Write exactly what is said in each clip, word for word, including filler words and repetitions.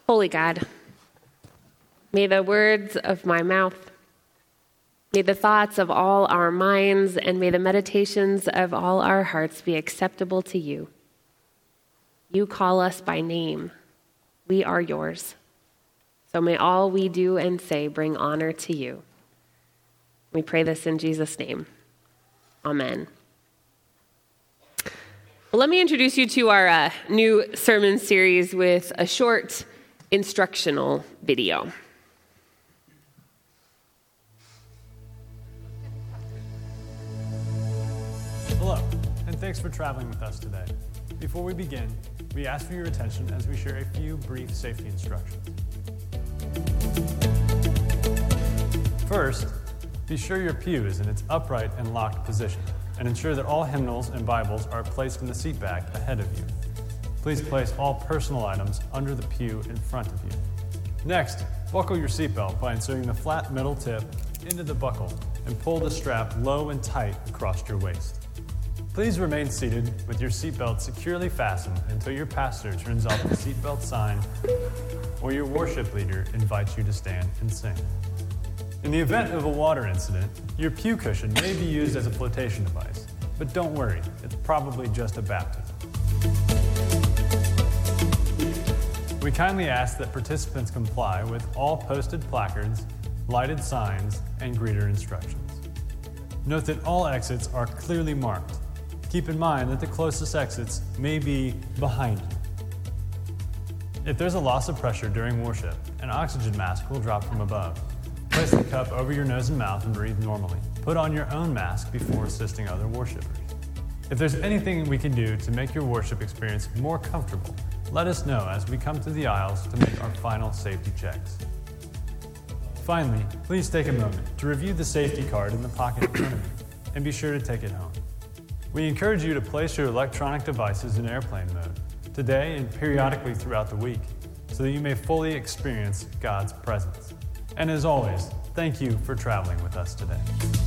Holy God, may the words of my mouth, may the thoughts of all our minds, and may the meditations of all our hearts be acceptable to you. You call us by name. We are yours. So may all we do and say bring honor to you. We pray this in Jesus' name. Amen. Well, let me introduce you to our uh, new sermon series with a short instructional video. Hello, and thanks for traveling with us today. Before we begin, we ask for your attention as we share a few brief safety instructions. First, be sure your pew is in its upright and locked position, and ensure that all hymnals and Bibles are placed in the seat bag ahead of you. Please place all personal items under the pew in front of you. Next, buckle your seatbelt by inserting the flat middle tip into the buckle and pull the strap low and tight across your waist. Please remain seated with your seatbelt securely fastened until your pastor turns off the seatbelt sign or your worship leader invites you to stand and sing. In the event of a water incident, your pew cushion may be used as a flotation device, but don't worry, it's probably just a baptism. We kindly ask that participants comply with all posted placards, lighted signs, and greeter instructions. Note that all exits are clearly marked. Keep in mind that the closest exits may be behind you. If there's a loss of pressure during worship, an oxygen mask will drop from above. Place the cup over your nose and mouth and breathe normally. Put on your own mask before assisting other worshipers. If there's anything we can do to make your worship experience more comfortable, let us know as we come to the aisles to make our final safety checks. Finally, please take a moment to review the safety card in the pocket in front of you and be sure to take it home. We encourage you to place your electronic devices in airplane mode today and periodically throughout the week so that you may fully experience God's presence. And as always, thank you for traveling with us today.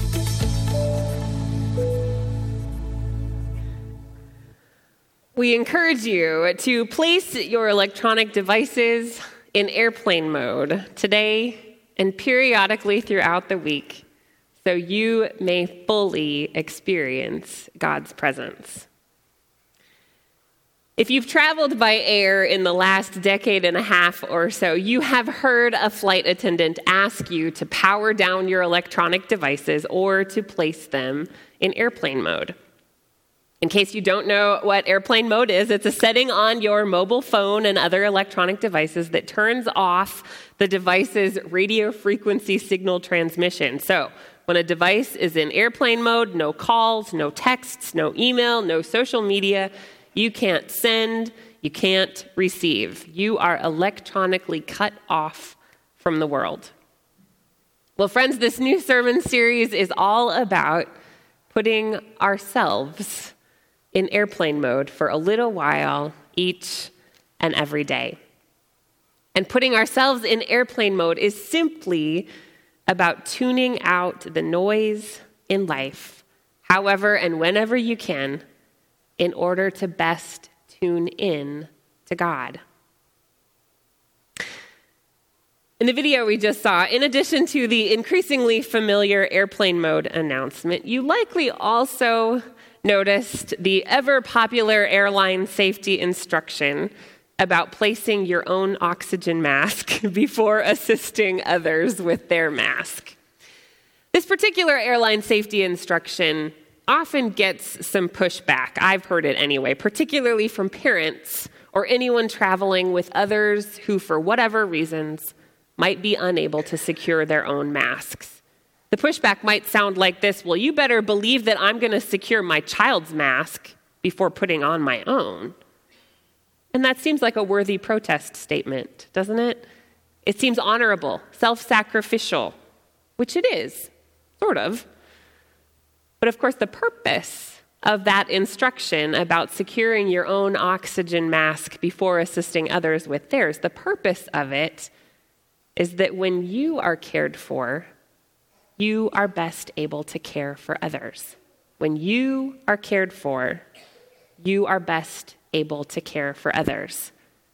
We encourage you to place your electronic devices in airplane mode today and periodically throughout the week so you may fully experience God's presence. If you've traveled by air in the last decade and a half or so, you have heard a flight attendant ask you to power down your electronic devices or to place them in airplane mode. In case you don't know what airplane mode is, it's a setting on your mobile phone and other electronic devices that turns off the device's radio frequency signal transmission. So when a device is in airplane mode, no calls, no texts, no email, no social media, you can't send, you can't receive. You are electronically cut off from the world. Well, friends, this new sermon series is all about putting ourselves in airplane mode for a little while each and every day. And putting ourselves in airplane mode is simply about tuning out the noise in life, however and whenever you can, in order to best tune in to God. In the video we just saw, in addition to the increasingly familiar airplane mode announcement, you likely also noticed the ever-popular airline safety instruction about placing your own oxygen mask before assisting others with their mask. This particular airline safety instruction often gets some pushback. I've heard it anyway, particularly from parents or anyone traveling with others who, for whatever reasons, might be unable to secure their own masks. The pushback might sound like this: well, you better believe that I'm going to secure my child's mask before putting on my own. And that seems like a worthy protest statement, doesn't it? It seems honorable, self-sacrificial, which it is, sort of. But of course, the purpose of that instruction about securing your own oxygen mask before assisting others with theirs, the purpose of it is that when you are cared for, you are best able to care for others. When you are cared for, you are best able to care for others.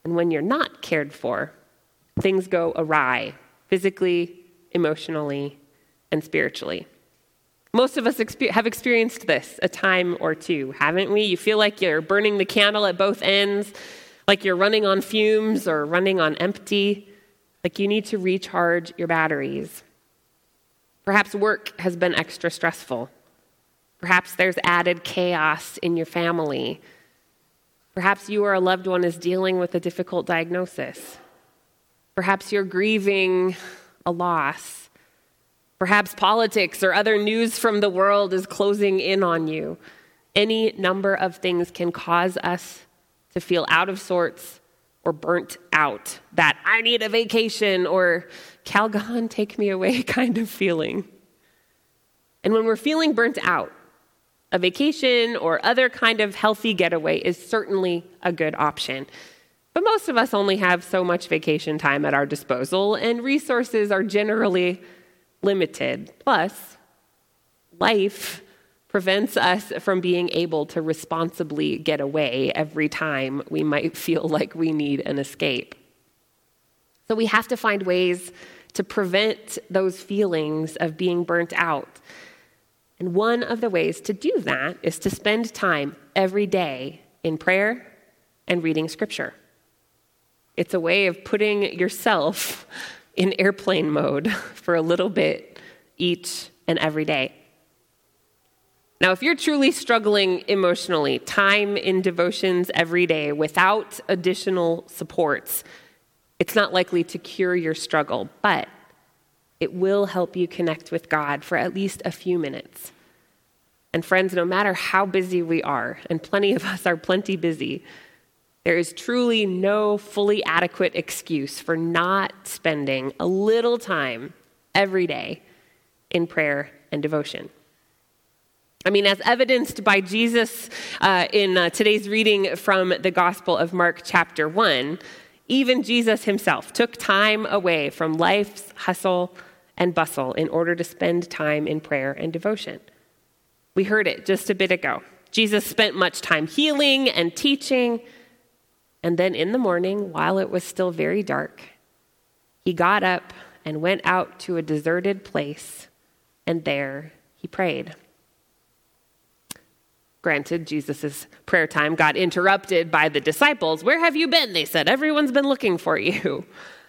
And when you're not cared for, things go awry, physically, emotionally, and spiritually. Most of us exper- have experienced this a time or two, haven't we? You feel like you're burning the candle at both ends, like you're running on fumes or running on empty, like you need to recharge your batteries. Perhaps work has been extra stressful. Perhaps there's added chaos in your family. Perhaps you or a loved one is dealing with a difficult diagnosis. Perhaps you're grieving a loss. Perhaps politics or other news from the world is closing in on you. Any number of things can cause us to feel out of sorts or burnt out, that I need a vacation or Calgon, take me away kind of feeling. And when we're feeling burnt out, a vacation or other kind of healthy getaway is certainly a good option. But most of us only have so much vacation time at our disposal, and resources are generally limited. Plus, life prevents us from being able to responsibly get away every time we might feel like we need an escape. So we have to find ways to prevent those feelings of being burnt out. And one of the ways to do that is to spend time every day in prayer and reading scripture. It's a way of putting yourself in airplane mode for a little bit each and every day. Now, if you're truly struggling emotionally, time in devotions every day without additional supports, it's not likely to cure your struggle, but it will help you connect with God for at least a few minutes. And friends, no matter how busy we are, and plenty of us are plenty busy, there is truly no fully adequate excuse for not spending a little time every day in prayer and devotion. I mean, as evidenced by Jesus uh, in uh, today's reading from the Gospel of Mark chapter one, even Jesus himself took time away from life's hustle and bustle in order to spend time in prayer and devotion. We heard it just a bit ago. Jesus spent much time healing and teaching, and then in the morning, while it was still very dark, he got up and went out to a deserted place, and there he prayed. Granted, Jesus' prayer time got interrupted by the disciples. Where have you been? They said, everyone's been looking for you.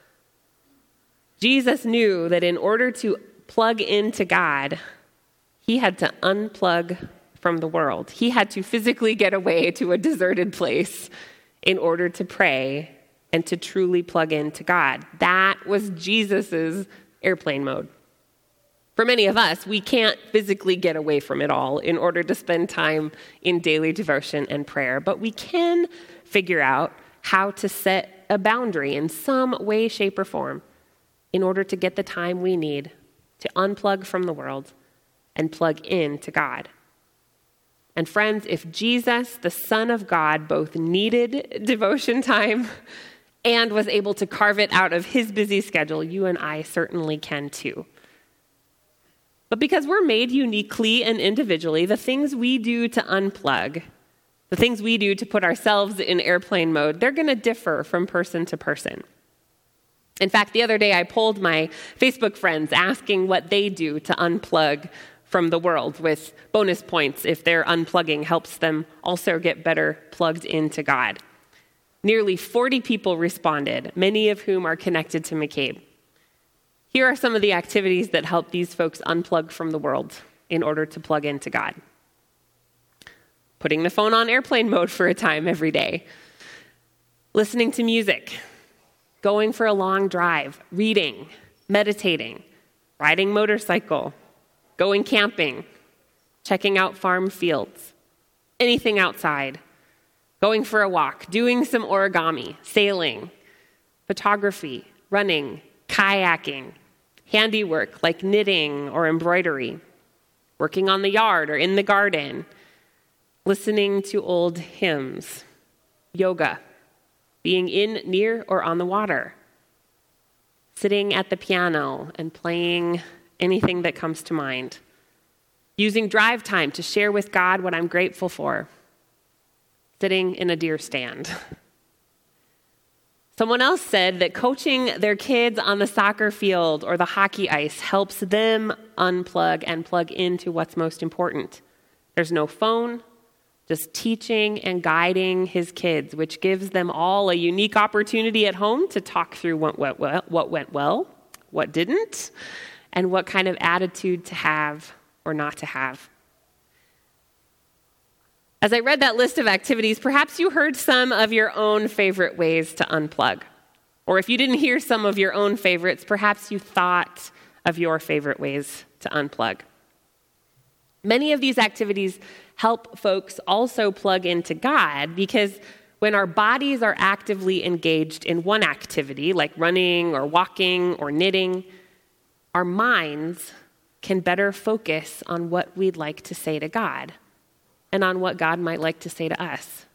Jesus knew that in order to plug into God, he had to unplug from the world. He had to physically get away to a deserted place in order to pray and to truly plug into God. That was Jesus's airplane mode. For many of us, we can't physically get away from it all in order to spend time in daily devotion and prayer, but we can figure out how to set a boundary in some way, shape, or form in order to get the time we need to unplug from the world and plug in to God. And friends, if Jesus, the Son of God, both needed devotion time and was able to carve it out of his busy schedule, you and I certainly can too. But because we're made uniquely and individually, the things we do to unplug, the things we do to put ourselves in airplane mode, they're going to differ from person to person. In fact, the other day I polled my Facebook friends asking what they do to unplug from the world, with bonus points if their unplugging helps them also get better plugged into God. Nearly forty people responded, many of whom are connected to McCabe. Here are some of the activities that help these folks unplug from the world in order to plug into God. Putting the phone on airplane mode for a time every day. Listening to music. Going for a long drive. Reading. Meditating. Riding motorcycle. Going camping. Checking out farm fields. Anything outside. Going for a walk. Doing some origami. Sailing. Photography. Running. Kayaking. Handiwork like knitting or embroidery, working on the yard or in the garden, listening to old hymns, yoga, being in, near, or on the water, sitting at the piano and playing anything that comes to mind, using drive time to share with God what I'm grateful for, sitting in a deer stand. Someone else said that coaching their kids on the soccer field or the hockey ice helps them unplug and plug into what's most important. There's no phone, just teaching and guiding his kids, which gives them all a unique opportunity at home to talk through what went well, what went well, what didn't, and what kind of attitude to have or not to have. As I read that list of activities, perhaps you heard some of your own favorite ways to unplug. Or if you didn't hear some of your own favorites, perhaps you thought of your favorite ways to unplug. Many of these activities help folks also plug into God because when our bodies are actively engaged in one activity, like running or walking or knitting, our minds can better focus on what we'd like to say to God and on what God might like to say to us.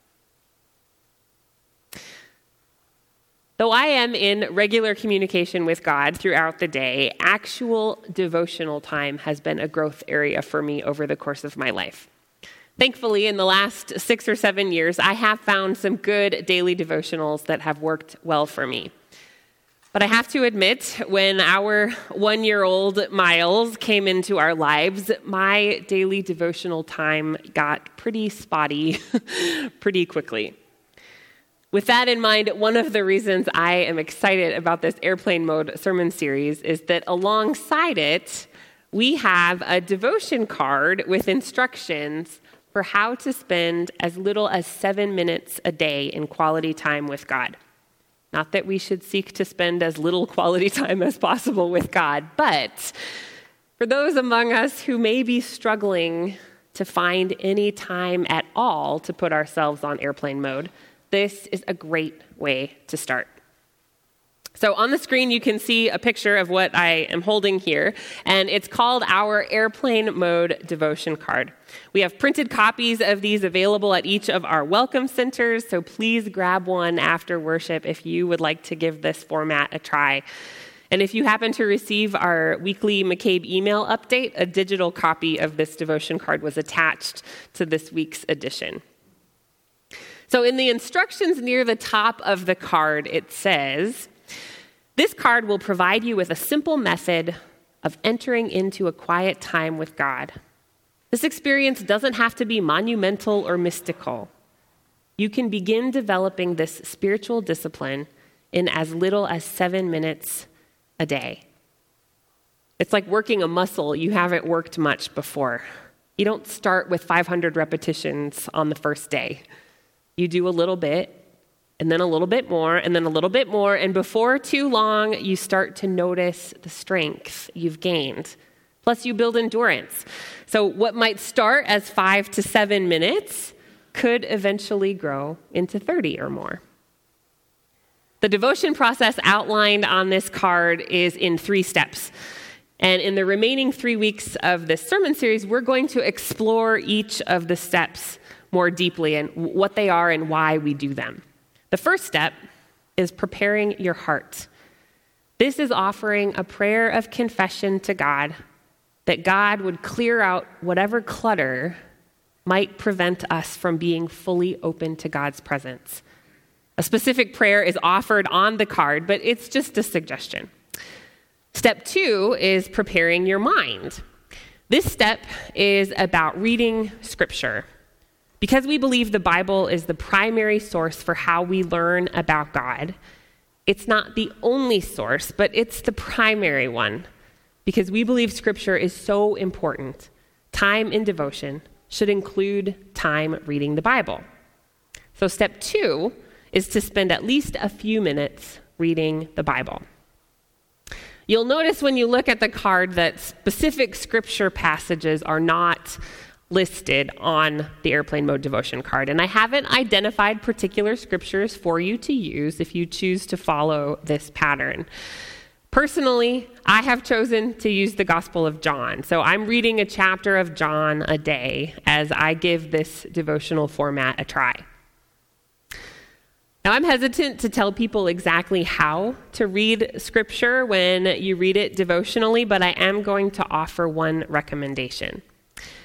Though I am in regular communication with God throughout the day, actual devotional time has been a growth area for me over the course of my life. Thankfully, in the last six or seven years, I have found some good daily devotionals that have worked well for me. But I have to admit, when our one-year-old Miles came into our lives, my daily devotional time got pretty spotty pretty quickly. With that in mind, one of the reasons I am excited about this Airplane Mode sermon series is that alongside it, we have a devotion card with instructions for how to spend as little as seven minutes a day in quality time with God. Not that we should seek to spend as little quality time as possible with God, but for those among us who may be struggling to find any time at all to put ourselves on airplane mode, this is a great way to start. So on the screen, you can see a picture of what I am holding here, and it's called our Airplane Mode Devotion Card. We have printed copies of these available at each of our welcome centers, so please grab one after worship if you would like to give this format a try. And if you happen to receive our weekly McCabe email update, a digital copy of this devotion card was attached to this week's edition. So in the instructions near the top of the card, it says, this card will provide you with a simple method of entering into a quiet time with God. This experience doesn't have to be monumental or mystical. You can begin developing this spiritual discipline in as little as seven minutes a day. It's like working a muscle you haven't worked much before. You don't start with five hundred repetitions on the first day. You do a little bit, and then a little bit more, and then a little bit more, and before too long, you start to notice the strength you've gained. Plus, you build endurance. So what might start as five to seven minutes could eventually grow into thirty or more. The devotion process outlined on this card is in three steps. And in the remaining three weeks of this sermon series, we're going to explore each of the steps more deeply and what they are and why we do them. The first step is preparing your heart. This is offering a prayer of confession to God that God would clear out whatever clutter might prevent us from being fully open to God's presence. A specific prayer is offered on the card, but it's just a suggestion. Step two is preparing your mind. This step is about reading Scripture. Because we believe the Bible is the primary source for how we learn about God, it's not the only source, but it's the primary one. Because we believe Scripture is so important, time in devotion should include time reading the Bible. So step two is to spend at least a few minutes reading the Bible. You'll notice when you look at the card that specific Scripture passages are not listed on the Airplane Mode devotion card. And I haven't identified particular scriptures for you to use if you choose to follow this pattern. Personally, I have chosen to use the Gospel of John. So I'm reading a chapter of John a day as I give this devotional format a try. Now, I'm hesitant to tell people exactly how to read Scripture when you read it devotionally, but I am going to offer one recommendation.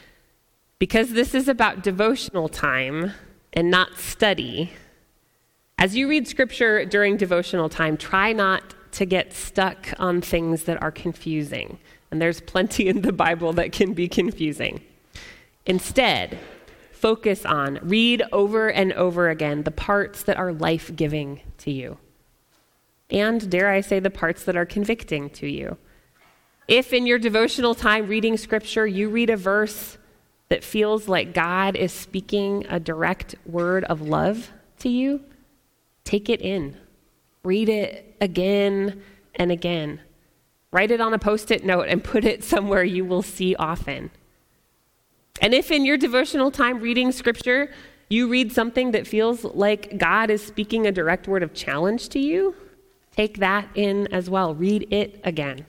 Because this is about devotional time and not study, As you read scripture during devotional time, try not to get stuck on things that are confusing. And there's plenty in the Bible that can be confusing. Instead, focus on, read over and over again the parts that are life-giving to you. And, dare I say, the parts that are convicting to you. If in your devotional time reading scripture, you read a verse that feels like God is speaking a direct word of love to you, take it in. Read it again and again. Write it on a Post-it note and put it somewhere you will see often. And if in your devotional time reading scripture, you read something that feels like God is speaking a direct word of challenge to you, take that in as well. Read it again.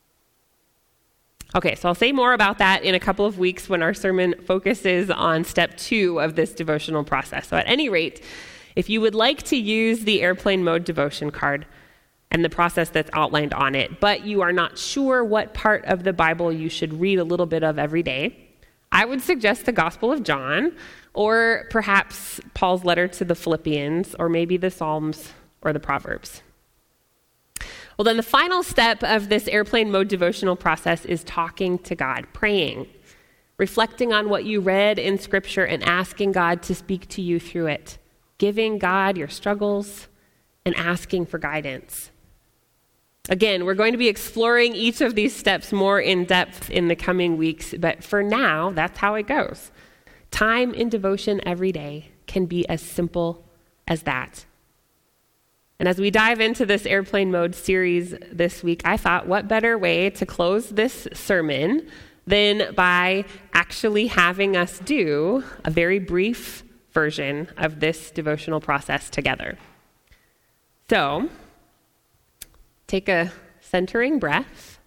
Okay, so I'll say more about that in a couple of weeks when our sermon focuses on step two of this devotional process. So at any rate, if you would like to use the airplane mode devotion card and the process that's outlined on it, but you are not sure what part of the Bible you should read a little bit of every day, I would suggest the Gospel of John, or perhaps Paul's letter to the Philippians, or maybe the Psalms or the Proverbs. Well, then the final step of this airplane mode devotional process is talking to God, praying, reflecting on what you read in Scripture and asking God to speak to you through it, giving God your struggles and asking for guidance. Again, we're going to be exploring each of these steps more in depth in the coming weeks, but for now, that's how it goes. Time in devotion every day can be as simple as that. And as we dive into this airplane mode series this week, I thought, what better way to close this sermon than by actually having us do a very brief version of this devotional process together. So, take a centering breath,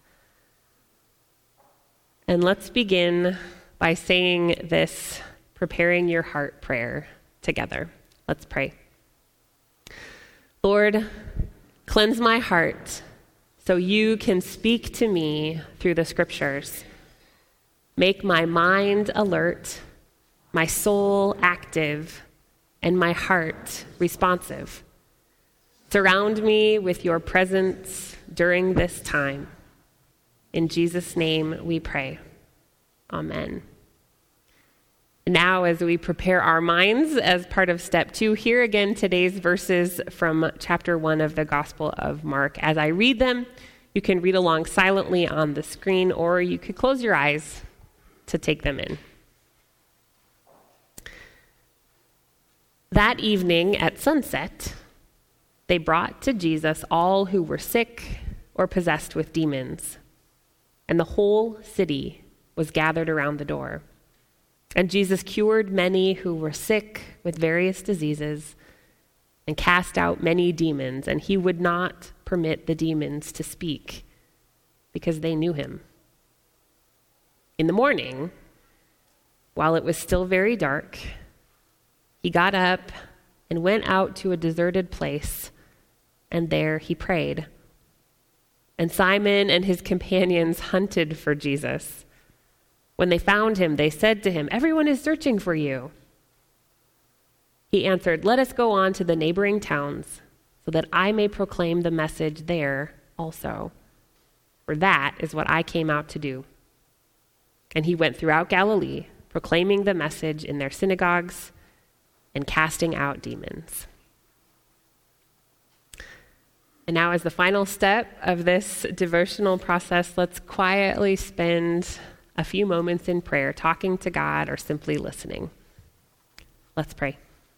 and let's begin by saying this preparing your heart prayer together. Let's pray. Lord, cleanse my heart so you can speak to me through the scriptures. Make my mind alert, my soul active, and my heart responsive. Surround me with your presence during this time. In Jesus' name we pray. Amen. Now, as we prepare our minds as part of step two, hear again today's verses from chapter one of the Gospel of Mark. As I read them, you can read along silently on the screen, or you could close your eyes to take them in. That evening at sunset, they brought to Jesus all who were sick or possessed with demons, and the whole city was gathered around the door. And Jesus cured many who were sick with various diseases and cast out many demons, and he would not permit the demons to speak because they knew him. In the morning, while it was still very dark, he got up and went out to a deserted place, and there he prayed. And Simon and his companions hunted for Jesus. When they found him, they said to him, "Everyone is searching for you." He answered, "Let us go on to the neighboring towns so that I may proclaim the message there also. For that is what I came out to do." And he went throughout Galilee, proclaiming the message in their synagogues and casting out demons. And now, as the final step of this devotional process, let's quietly spend a few moments in prayer, talking to God or simply listening. Let's pray.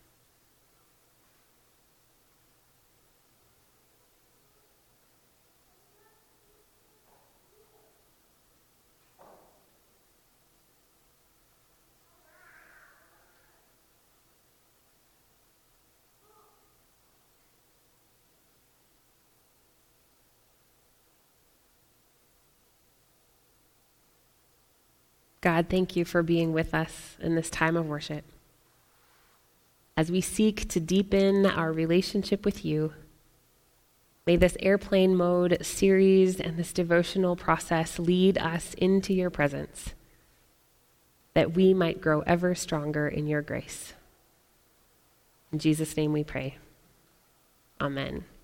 God, thank you for being with us in this time of worship. As we seek to deepen our relationship with you, may this airplane mode series and this devotional process lead us into your presence, that we might grow ever stronger in your grace. In Jesus' name we pray. Amen.